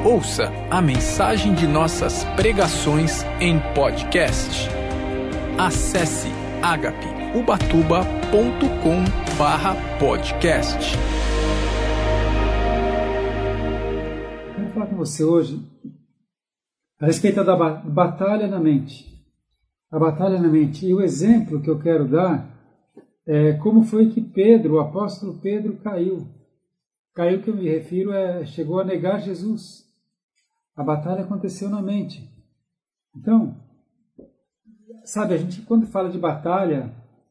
Ouça a mensagem de nossas pregações em podcast. Acesse agapeubatuba.com/podcast. Quero falar com você hoje a respeito da batalha na mente. A batalha na mente. E o exemplo que eu quero dar é como foi que Pedro, o apóstolo Pedro, caiu. Caiu, que eu me refiro, chegou a negar Jesus. A batalha aconteceu na mente. Então, sabe, a gente quando fala de batalha,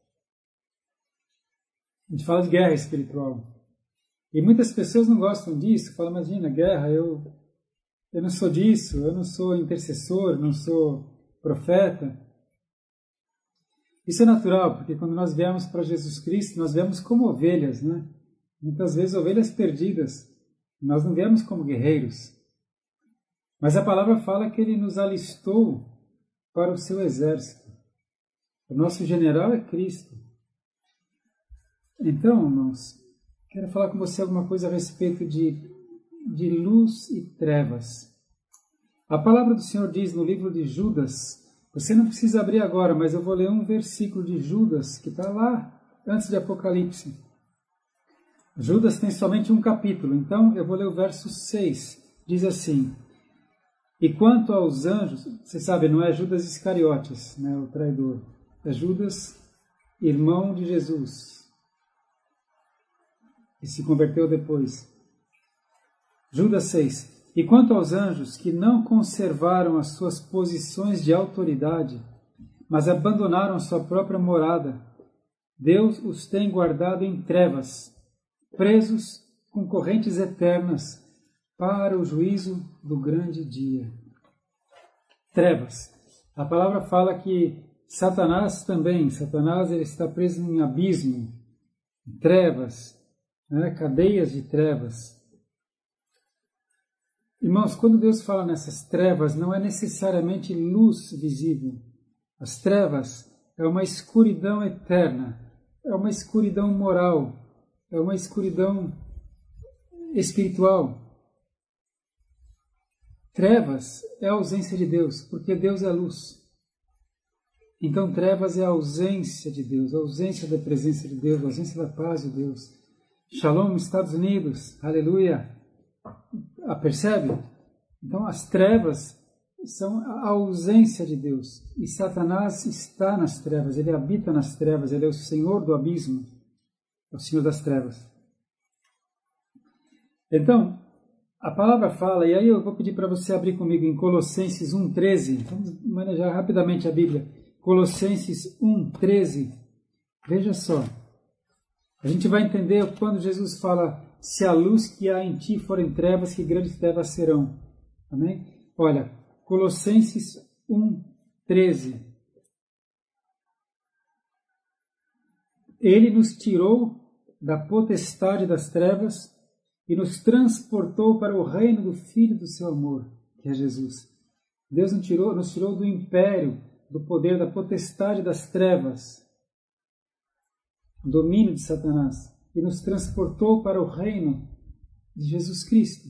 a gente fala de guerra espiritual. E muitas pessoas não gostam disso, falam, imagina, guerra, eu não sou disso, eu não sou intercessor, não sou profeta. Isso é natural, porque quando nós viemos para Jesus Cristo, nós viemos como ovelhas, né? Muitas vezes ovelhas perdidas. Nós não viemos como guerreiros. Mas a palavra fala que Ele nos alistou para o seu exército. O nosso general é Cristo. Então, irmãos, quero falar com você alguma coisa a respeito de luz e trevas. A palavra do Senhor diz no livro de Judas, você não precisa abrir agora, mas eu vou ler um versículo de Judas, que está lá antes de Apocalipse. Judas tem somente um capítulo, então eu vou ler o verso 6. Diz assim: e quanto aos anjos, você sabe, não é Judas Iscariotes, né, o traidor, é Judas, irmão de Jesus, que se converteu depois. Judas 6. E quanto aos anjos que não conservaram as suas posições de autoridade, mas abandonaram sua própria morada, Deus os tem guardado em trevas, presos com correntes eternas, para o juízo do grande dia. Trevas. A palavra fala que Satanás ele está preso em abismo, em trevas, né? Cadeias de trevas. Irmãos, quando Deus fala nessas trevas, não é necessariamente luz visível. As trevas é uma escuridão eterna, é uma escuridão moral, é uma escuridão espiritual. Trevas é a ausência de Deus, porque Deus é luz. Então trevas é a ausência de Deus, a ausência da presença de Deus, a ausência da paz de Deus. Shalom, Estados Unidos, aleluia. Percebe? Então as trevas são a ausência de Deus. E Satanás está nas trevas, ele habita nas trevas, ele é o senhor do abismo, é o senhor das trevas. Então, a palavra fala, e aí eu vou pedir para você abrir comigo em Colossenses 1,13. Vamos manejar rapidamente a Bíblia. Colossenses 1,13. Veja só. A gente vai entender quando Jesus fala, se a luz que há em ti forem trevas, que grandes trevas serão. Amém? Olha, Colossenses 1,13. Ele nos tirou da potestade das trevas e nos transportou para o reino do Filho do seu amor, que é Jesus. Deus nos tirou do império, do poder, da potestade das trevas, domínio de Satanás, e nos transportou para o reino de Jesus Cristo.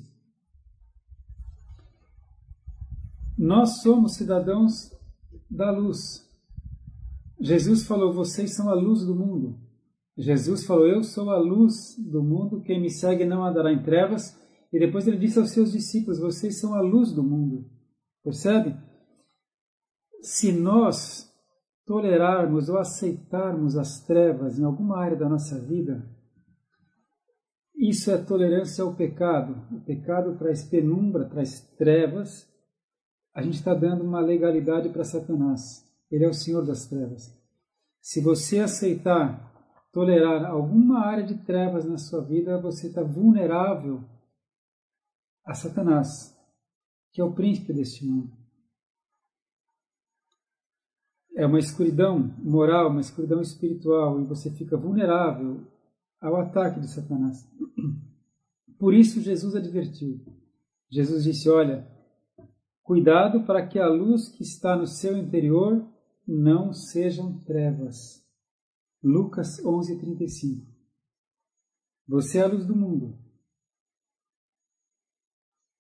Nós somos cidadãos da luz. Jesus falou, vocês são a luz do mundo. Jesus falou, eu sou a luz do mundo, quem me segue não andará em trevas. E depois ele disse aos seus discípulos, vocês são a luz do mundo. Percebe? Se nós tolerarmos ou aceitarmos as trevas em alguma área da nossa vida, isso é tolerância ao pecado. O pecado traz penumbra, traz trevas. A gente está dando uma legalidade para Satanás. Ele é o senhor das trevas. Se você aceitar, tolerar alguma área de trevas na sua vida, você está vulnerável a Satanás, que é o príncipe deste mundo. É uma escuridão moral, uma escuridão espiritual, e você fica vulnerável ao ataque de Satanás. Por isso Jesus advertiu. Jesus disse, olha, cuidado para que a luz que está no seu interior não sejam trevas. Lucas 11:35. Você é a luz do mundo.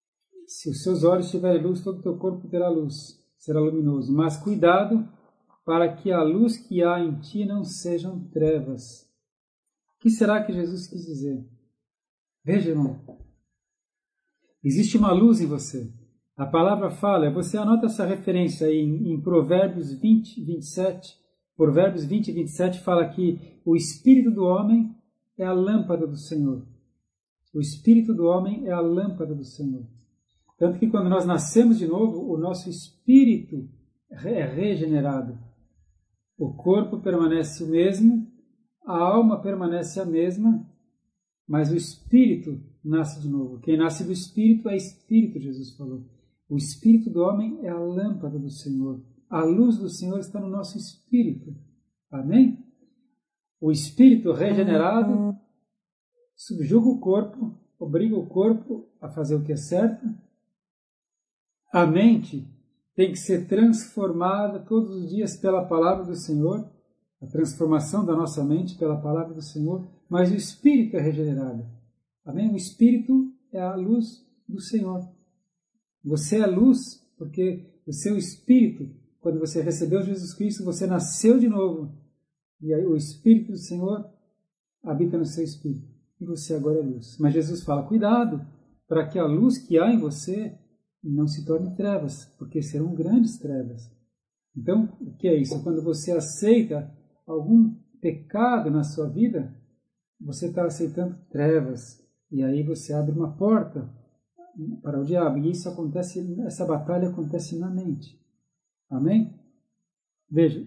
Se os seus olhos tiverem luz, todo o teu corpo terá luz, será luminoso. Mas cuidado para que a luz que há em ti não sejam trevas. O que será que Jesus quis dizer? Veja, irmão. Existe uma luz em você. A palavra fala, você anota essa referência aí em Provérbios 20, 27. Provérbios 20 e 27 fala que o espírito do homem é a lâmpada do Senhor. O espírito do homem é a lâmpada do Senhor. Tanto que quando nós nascemos de novo, o nosso espírito é regenerado. O corpo permanece o mesmo, a alma permanece a mesma, mas o espírito nasce de novo. Quem nasce do espírito é espírito, Jesus falou. O espírito do homem é a lâmpada do Senhor. A luz do Senhor está no nosso espírito. Amém? O espírito regenerado subjuga o corpo, obriga o corpo a fazer o que é certo. A mente tem que ser transformada todos os dias pela palavra do Senhor, a transformação da nossa mente pela palavra do Senhor, mas o espírito é regenerado. Amém? O espírito é a luz do Senhor. Você é luz porque o seu espírito, quando você recebeu Jesus Cristo, você nasceu de novo. E aí o espírito do Senhor habita no seu espírito. E você agora é luz. Mas Jesus fala, cuidado para que a luz que há em você não se torne trevas, porque serão grandes trevas. Então, o que é isso? Quando você aceita algum pecado na sua vida, você está aceitando trevas. E aí você abre uma porta para o diabo. E isso acontece, essa batalha acontece na mente. Amém? Veja.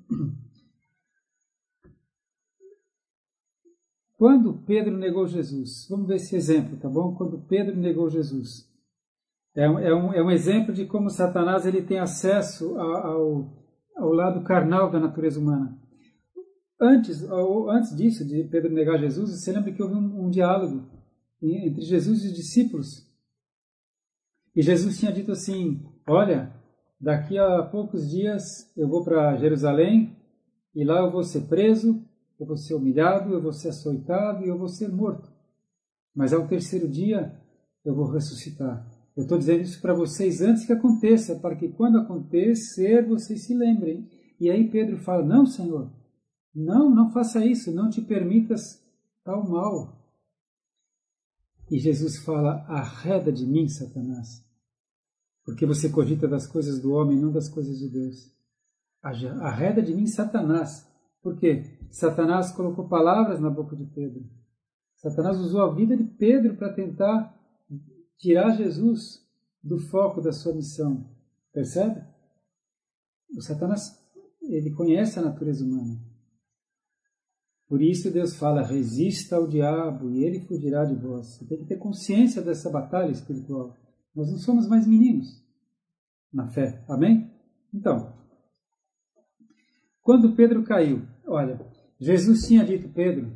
Quando Pedro negou Jesus, vamos ver esse exemplo, tá bom? Quando Pedro negou Jesus. É um exemplo de como Satanás ele tem acesso ao lado carnal da natureza humana. Antes disso, de Pedro negar Jesus, você lembra que houve um diálogo entre Jesus e os discípulos. E Jesus tinha dito assim, olha, daqui a poucos dias eu vou para Jerusalém e lá eu vou ser preso, eu vou ser humilhado, eu vou ser açoitado e eu vou ser morto. Mas ao terceiro dia eu vou ressuscitar. Eu estou dizendo isso para vocês antes que aconteça, para que quando acontecer vocês se lembrem. E aí Pedro fala, não, Senhor, não faça isso, não te permitas tal mal. E Jesus fala, arreda de mim, Satanás, porque você cogita das coisas do homem, não das coisas de Deus. Arreda de mim, Satanás. Por quê? Satanás colocou palavras na boca de Pedro. Satanás usou a vida de Pedro para tentar tirar Jesus do foco da sua missão. Percebe? O Satanás, ele conhece a natureza humana. Por isso Deus fala, resista ao diabo e ele fugirá de vós. Você tem que ter consciência dessa batalha espiritual. Nós não somos mais meninos na fé. Amém? Então, quando Pedro caiu, olha, Jesus tinha dito, Pedro,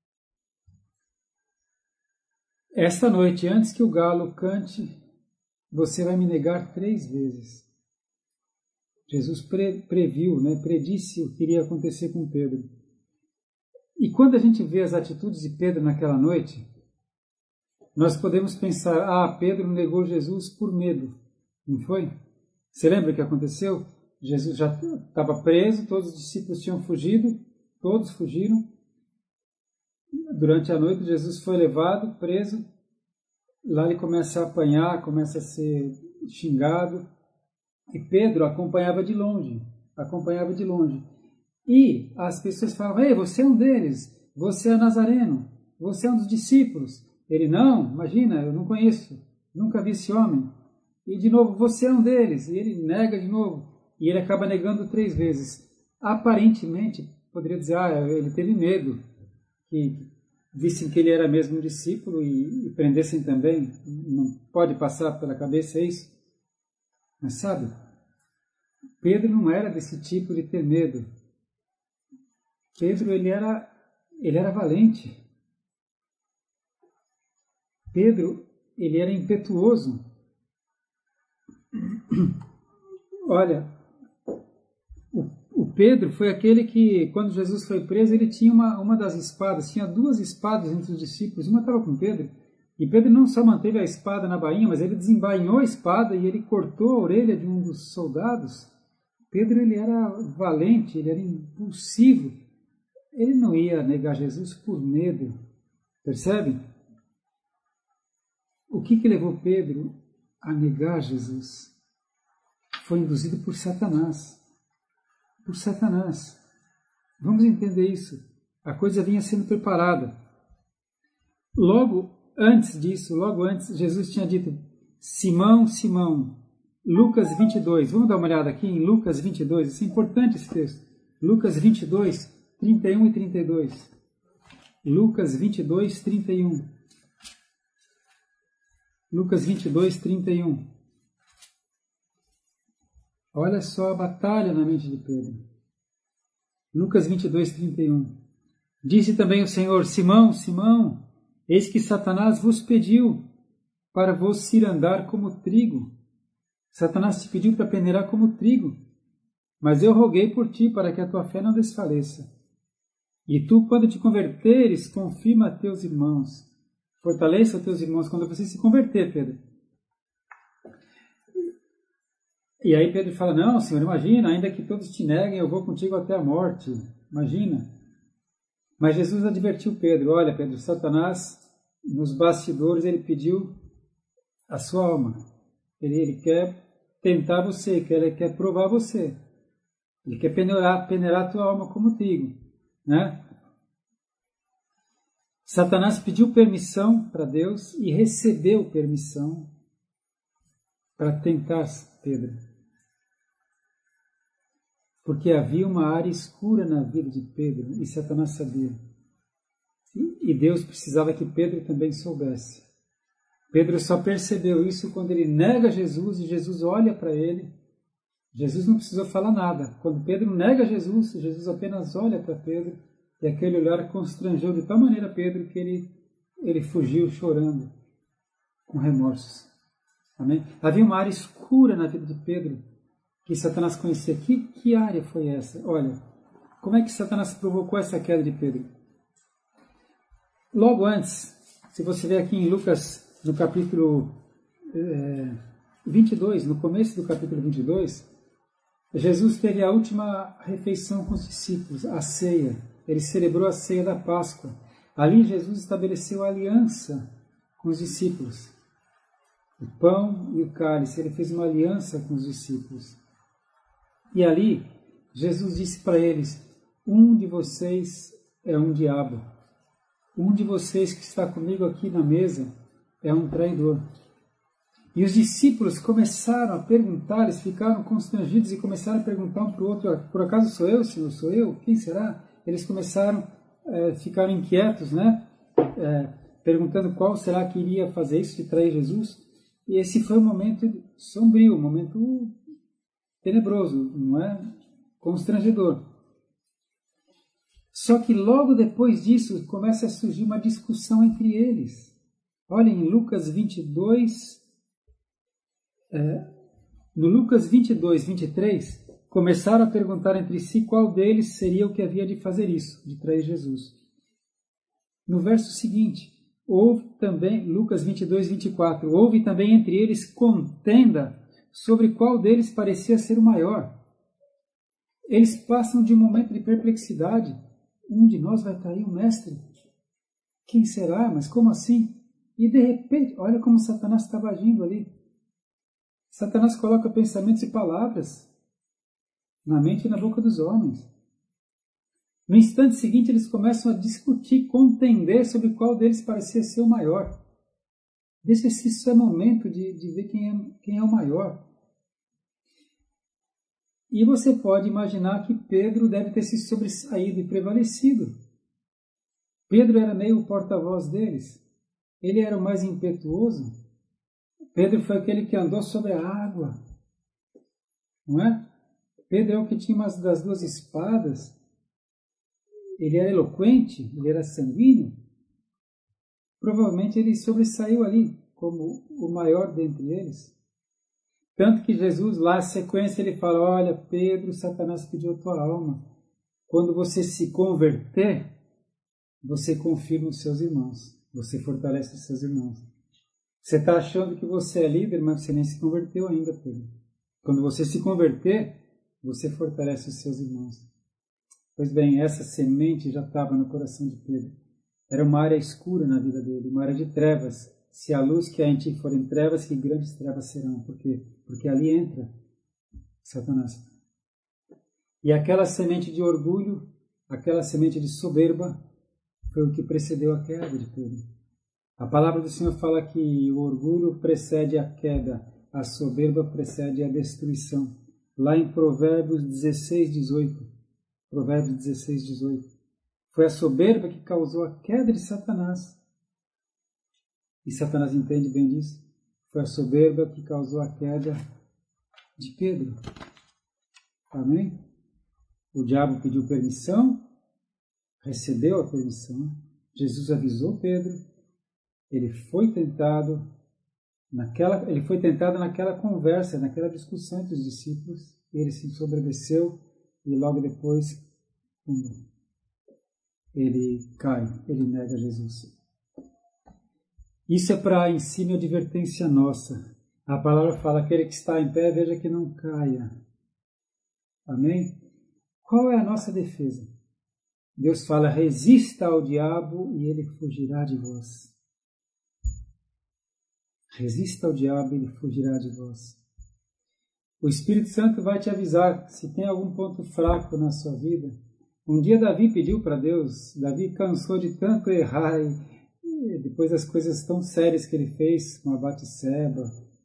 esta noite, antes que o galo cante, você vai me negar 3 vezes. Jesus previu, predisse o que iria acontecer com Pedro. E quando a gente vê as atitudes de Pedro naquela noite, nós podemos pensar, Pedro negou Jesus por medo, não foi? Você lembra o que aconteceu? Jesus já estava preso, todos os discípulos tinham fugido, todos fugiram. Durante a noite, Jesus foi levado, preso. Lá ele começa a apanhar, começa a ser xingado. E Pedro acompanhava de longe. E as pessoas falavam, ei, você é um deles, você é nazareno, você é um dos discípulos. Ele, não, imagina, eu não conheço, nunca vi esse homem. E de novo, você é um deles. E ele nega de novo. E ele acaba negando 3 vezes. Aparentemente, poderia dizer, ele teve medo que vissem que ele era mesmo um discípulo e prendessem também. Não pode passar pela cabeça isso. Mas sabe, Pedro não era desse tipo de ter medo. Pedro, ele era valente. Pedro, ele era impetuoso. Olha, o Pedro foi aquele que, quando Jesus foi preso, ele tinha uma das espadas, tinha 2 espadas entre os discípulos, uma estava com Pedro, E Pedro não só manteve a espada na bainha, mas ele desembainhou a espada e ele cortou a orelha de um dos soldados. Pedro, ele era valente, ele era impulsivo. Ele não ia negar Jesus por medo. Percebe? O que levou Pedro a negar Jesus? Foi induzido por Satanás. Por Satanás. Vamos entender isso. A coisa vinha sendo preparada. Logo antes, Jesus tinha dito: Simão, Simão, Lucas 22. Vamos dar uma olhada aqui em Lucas 22. Isso é importante, esse texto. Lucas 22, 31 e 32. Lucas 22, 31. Lucas 22, 31. Olha só a batalha na mente de Pedro. Lucas 22, 31. Disse também o Senhor: Simão, Simão, eis que Satanás vos pediu para vos cirandar como trigo. Satanás te pediu para peneirar como trigo, mas eu roguei por ti para que a tua fé não desfaleça. E tu, quando te converteres, confirma a teus irmãos. Fortaleça os teus irmãos quando você se converter, Pedro. E aí Pedro fala: não, Senhor, imagina, ainda que todos te neguem, eu vou contigo até a morte. Imagina. Mas Jesus advertiu Pedro: olha, Pedro, Satanás, nos bastidores, ele pediu a sua alma. Ele quer tentar você, ele quer provar você. Ele quer peneirar a tua alma como trigo, né? Satanás pediu permissão para Deus e recebeu permissão para tentar Pedro. Porque havia uma área escura na vida de Pedro e Satanás sabia. E Deus precisava que Pedro também soubesse. Pedro só percebeu isso quando ele nega Jesus e Jesus olha para ele. Jesus não precisou falar nada. Quando Pedro nega Jesus, Jesus apenas olha para Pedro e aquele olhar constrangeu de tal maneira Pedro que ele fugiu chorando, com remorsos. Amém? Havia uma área escura na vida de Pedro que Satanás conhecia. Que área foi essa? Olha, como é que Satanás provocou essa queda de Pedro? Logo antes, se você ver aqui em Lucas, no capítulo 22, no começo do capítulo 22, Jesus teve a última refeição com os discípulos, a ceia. Ele celebrou a ceia da Páscoa. Ali Jesus estabeleceu a aliança com os discípulos. O pão e o cálice, ele fez uma aliança com os discípulos. E ali, Jesus disse para eles: um de vocês é um diabo. Um de vocês que está comigo aqui na mesa é um traidor. E os discípulos começaram a perguntar, eles ficaram constrangidos e começaram a perguntar um para o outro: por acaso sou eu, Senhor? Sou eu? Quem será? Eles começaram a ficar inquietos, né? Perguntando qual será que iria fazer isso de trair Jesus. E esse foi um momento sombrio, um momento tenebroso, não é? Constrangedor. Só que logo depois disso começa a surgir uma discussão entre eles. Olhem, em Lucas 22, no Lucas 22, 23, começaram a perguntar entre si qual deles seria o que havia de fazer isso, de trair Jesus. No verso seguinte, houve também, Lucas 22, 24, houve também entre eles contenda sobre qual deles parecia ser o maior. Eles passam de um momento de perplexidade. Um de nós vai trair o mestre? Quem será? Mas como assim? E de repente, olha como Satanás estava agindo ali. Satanás coloca pensamentos e palavras na mente e na boca dos homens. No instante seguinte, eles começam a discutir, contender sobre qual deles parecia ser o maior. Veja se isso é momento de ver quem é o maior. E você pode imaginar que Pedro deve ter se sobressaído e prevalecido. Pedro era meio o porta-voz deles. Ele era o mais impetuoso. Pedro foi aquele que andou sobre a água. Não é? Pedro é o que tinha uma das duas espadas. Ele era eloquente, ele era sanguíneo. Provavelmente ele sobressaiu ali como o maior dentre eles. Tanto que Jesus, lá na sequência, ele fala: olha, Pedro, Satanás pediu a tua alma. Quando você se converter, você confirma os seus irmãos. Você fortalece os seus irmãos. Você está achando que você é líder, mas você nem se converteu ainda, Pedro. Quando você se converter, você fortalece os seus irmãos. Pois bem, essa semente já estava no coração de Pedro. Era uma área escura na vida dele, uma área de trevas. Se a luz que há em ti forem trevas, que grandes trevas serão. Por quê? Porque ali entra Satanás. E aquela semente de orgulho, aquela semente de soberba, foi o que precedeu a queda de Pedro. A palavra do Senhor fala que o orgulho precede a queda, a soberba precede a destruição. Lá em Provérbios 16, 18. Provérbios 16, 18. Foi a soberba que causou a queda de Satanás. E Satanás entende bem disso. Foi a soberba que causou a queda de Pedro. Amém? O diabo pediu permissão, recebeu a permissão. Jesus avisou Pedro. Ele foi tentado naquela conversa, naquela discussão entre os discípulos. Ele se ensoberbeceu e logo depois ele cai, ele nega Jesus. Isso é para ensino e advertência nossa. A palavra fala, aquele que está em pé, veja que não caia. Amém? Qual é a nossa defesa? Deus fala, resista ao diabo e ele fugirá de vós. Resista ao diabo e ele fugirá de vós. O Espírito Santo vai te avisar se tem algum ponto fraco na sua vida. Um dia Davi pediu para Deus, Davi cansou de tanto errar e depois das coisas tão sérias que ele fez com a Batseba,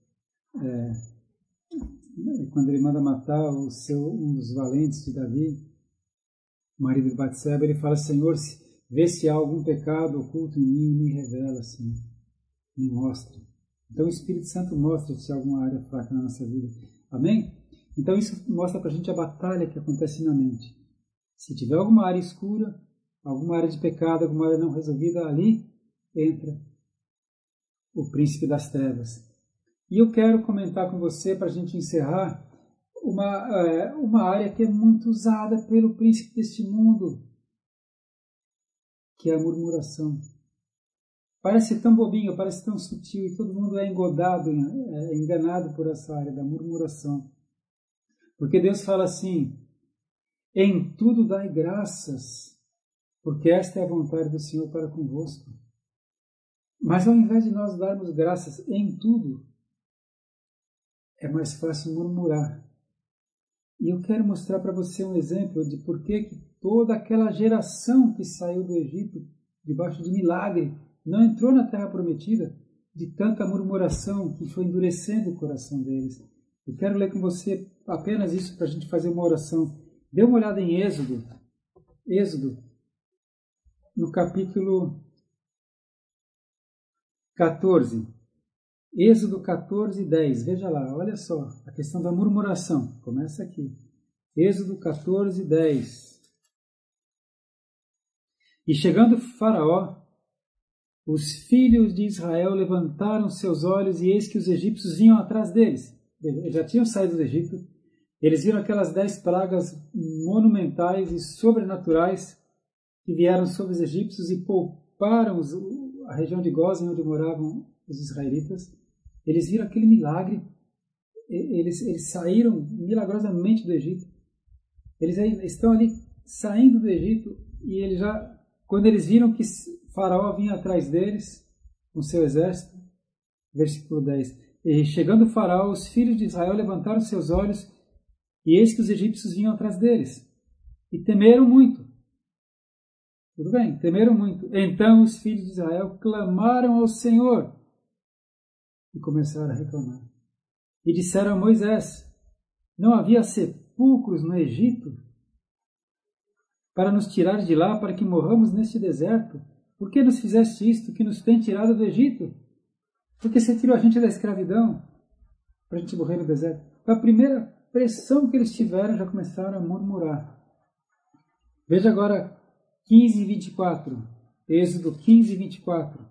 quando ele manda matar um dos valentes de Davi, o marido de Batseba, ele fala, Senhor, vê se há algum pecado oculto em mim e me revela, Senhor, me mostra. Então o Espírito Santo mostra se há alguma área fraca na nossa vida. Amém? Então isso mostra para a gente a batalha que acontece na mente. Se tiver alguma área escura, alguma área de pecado, alguma área não resolvida, ali entra o príncipe das trevas. E eu quero comentar com você, para a gente encerrar, uma área que é muito usada pelo príncipe deste mundo, que é a murmuração. Parece tão bobinho, parece tão sutil, e todo mundo é enganado por essa área da murmuração. Porque Deus fala assim, em tudo dai graças, porque esta é a vontade do Senhor para convosco. Mas ao invés de nós darmos graças em tudo, é mais fácil murmurar. E eu quero mostrar para você um exemplo de por que toda aquela geração que saiu do Egito, debaixo de milagre, não entrou na terra prometida, de tanta murmuração que foi endurecendo o coração deles. Eu quero ler com você apenas isso para a gente fazer uma oração. Dê uma olhada em Êxodo, no capítulo 14. Êxodo 14, 10. Veja lá, olha só, a questão da murmuração. Começa aqui. Êxodo 14, 10. E chegando Faraó, os filhos de Israel levantaram seus olhos e eis que os egípcios vinham atrás deles. Eles já tinham saído do Egito. Eles viram aquelas 10 pragas monumentais e sobrenaturais que vieram sobre os egípcios e pouparam a região de Gósen, onde moravam os israelitas. Eles viram aquele milagre. Eles saíram milagrosamente do Egito. Eles estão ali saindo do Egito e quando eles viram que Faraó vinha atrás deles com seu exército, versículo 10. E chegando Faraó, os filhos de Israel levantaram seus olhos e eis que os egípcios vinham atrás deles. E temeram muito. Tudo bem, temeram muito. Então os filhos de Israel clamaram ao Senhor e começaram a reclamar. E disseram a Moisés, não havia sepulcros no Egito para nos tirar de lá, para que morramos neste deserto? Por que nos fizeste isto, que nos tem tirado do Egito? Porque você tirou a gente da escravidão para a gente morrer no deserto. A primeira pressão que eles tiveram, já começaram a murmurar. Veja agora 15 e 24. Êxodo 15 e 24.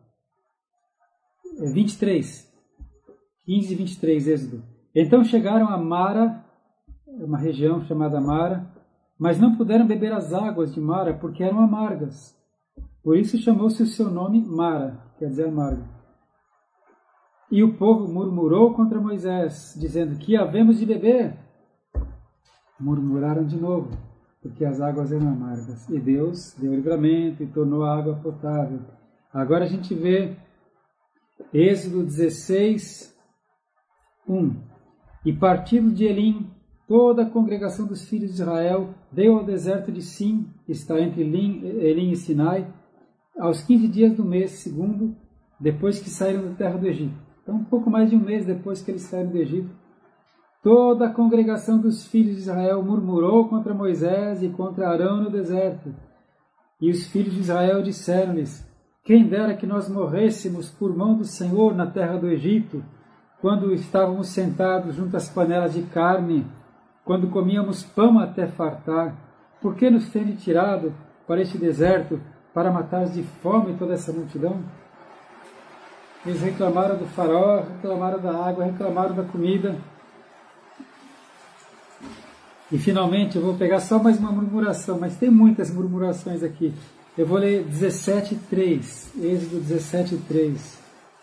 23. 15 e 23, Êxodo. Então chegaram a Mara, uma região chamada Mara, mas não puderam beber as águas de Mara, porque eram amargas. Por isso chamou-se o seu nome Mara, quer dizer amargo. E o povo murmurou contra Moisés, dizendo: que havemos de beber? Murmuraram de novo, porque as águas eram amargas. E Deus deu livramento e tornou a água potável. Agora a gente vê Êxodo 16, 1. E partindo de Elim, toda a congregação dos filhos de Israel veio ao deserto de Sim, que está entre Elim e Sinai, aos 15 dias do mês segundo, depois que saíram da terra do Egito. Então, um pouco mais de um mês depois que eles saíram do Egito, toda a congregação dos filhos de Israel murmurou contra Moisés e contra Arão no deserto. E os filhos de Israel disseram-lhes: quem dera que nós morrêssemos por mão do Senhor na terra do Egito, quando estávamos sentados junto às panelas de carne, quando comíamos pão até fartar. Por que nos tende tirado para este deserto, para matar de fome toda essa multidão? Eles reclamaram do faraó, reclamaram da água, reclamaram da comida. E finalmente eu vou pegar só mais uma murmuração, mas tem muitas murmurações aqui. Eu vou ler 17:3, Êxodo 17:3.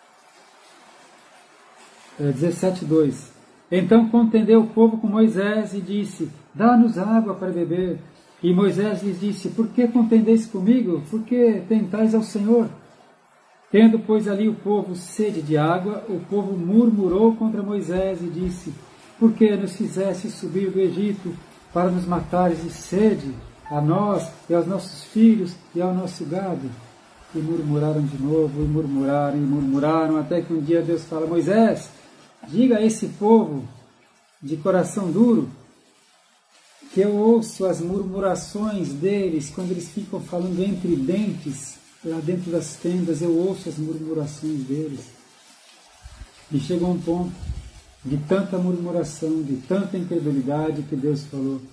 17:2. Então contendeu o povo com Moisés e disse: dá-nos água para beber. E Moisés lhes disse: por que contendeis comigo? Por que tentais ao Senhor? Tendo, pois, ali o povo sede de água, o povo murmurou contra Moisés e disse: por que nos fizeste subir do Egito para nos matares de sede, a nós e aos nossos filhos e ao nosso gado? E murmuraram de novo, e murmuraram, até que um dia Deus fala: Moisés, diga a esse povo de coração duro que eu ouço as murmurações deles quando eles ficam falando entre dentes, lá dentro das tendas, eu ouço as murmurações deles. E chegou um ponto de tanta murmuração, de tanta incredulidade, que Deus falou: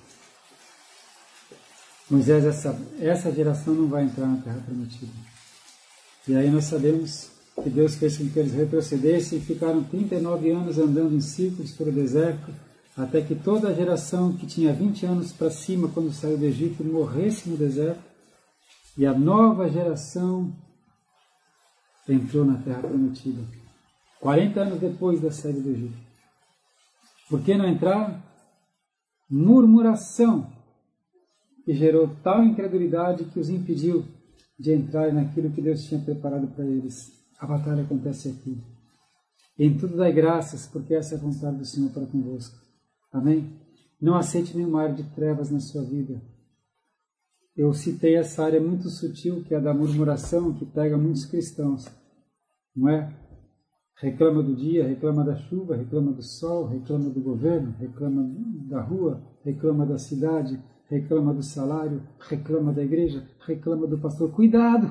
Moisés, essa geração não vai entrar na Terra Prometida. E aí nós sabemos que Deus fez com que eles retrocedessem e ficaram 39 anos andando em círculos pelo deserto, até que toda a geração que tinha 20 anos para cima, quando saiu do Egito, morresse no deserto, e a nova geração entrou na Terra Prometida, 40 anos depois da saída do Egito. Por que não entraram? Murmuração, que gerou tal incredulidade que os impediu de entrar naquilo que Deus tinha preparado para eles. A batalha acontece aqui. Em tudo dai graças, porque essa é a vontade do Senhor para convosco. Amém? Não aceite nenhuma área de trevas na sua vida. Eu citei essa área muito sutil, que é a da murmuração, que pega muitos cristãos. Não é? Reclama do dia, reclama da chuva, reclama do sol, reclama do governo, reclama da rua, reclama da cidade, reclama do salário, reclama da igreja, reclama do pastor. Cuidado!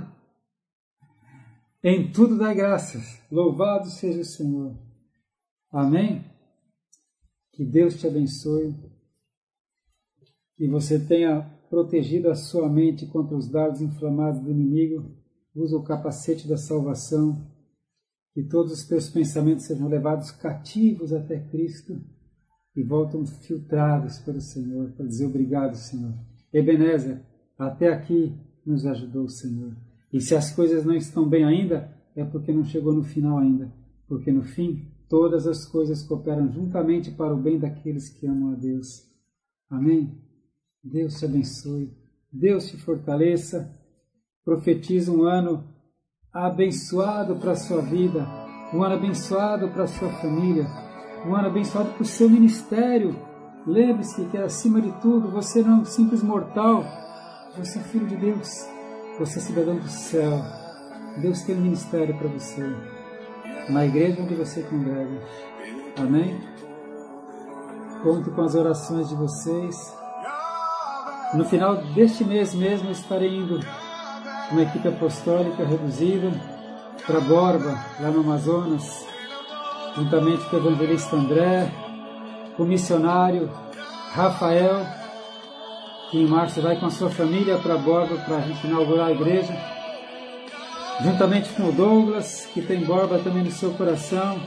Em tudo dai graças. Louvado seja o Senhor. Amém? Que Deus te abençoe. Que você tenha protegido a sua mente contra os dardos inflamados do inimigo. Usa o capacete da salvação. Que todos os teus pensamentos sejam levados cativos até Cristo e voltam filtrados pelo Senhor, para dizer obrigado, Senhor. Ebenezer, até aqui nos ajudou o Senhor. E se as coisas não estão bem ainda, é porque não chegou no final ainda. Porque no fim, todas as coisas cooperam juntamente para o bem daqueles que amam a Deus. Amém? Deus te abençoe. Deus te fortaleça. Profetiza um ano abençoado para a sua vida. Um ano abençoado para a sua família. Um ano abençoado para o seu ministério. Lembre-se que, acima de tudo, você não é um simples mortal. Você é filho de Deus. Você é cidadão do céu. Deus tem um ministério para você, na igreja onde você congrega. Amém? Conto com as orações de vocês. No final deste mês mesmo, eu estarei indo com uma equipe apostólica reduzida para Borba, lá no Amazonas, juntamente com o evangelista André, com o missionário Rafael, que em março vai com a sua família para Borba para a gente inaugurar a igreja, juntamente com o Douglas, que tem Borba também no seu coração.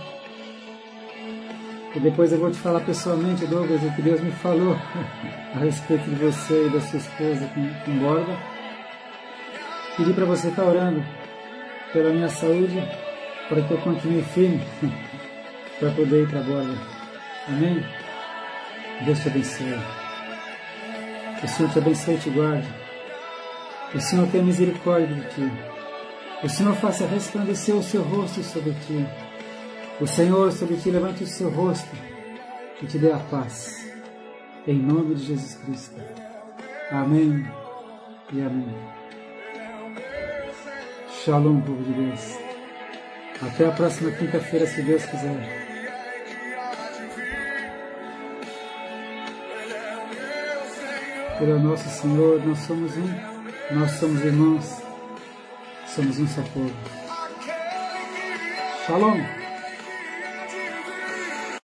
E depois eu vou te falar pessoalmente, Douglas, o que Deus me falou a respeito de você e da sua esposa com Borba. Pedir para você estar orando pela minha saúde, para que eu continue firme para poder ir para a borda. Amém? Deus te abençoe. O Senhor te abençoe e te guarde. O Senhor tenha misericórdia de ti. O Senhor faça resplandecer o seu rosto sobre ti. O Senhor sobre ti levante o seu rosto e te dê a paz. Em nome de Jesus Cristo. Amém e amém. Shalom, povo de Deus. Até a próxima quinta-feira, se Deus quiser. Ele é o nosso Senhor, nós somos somos irmãos, somos um só povo. Shalom!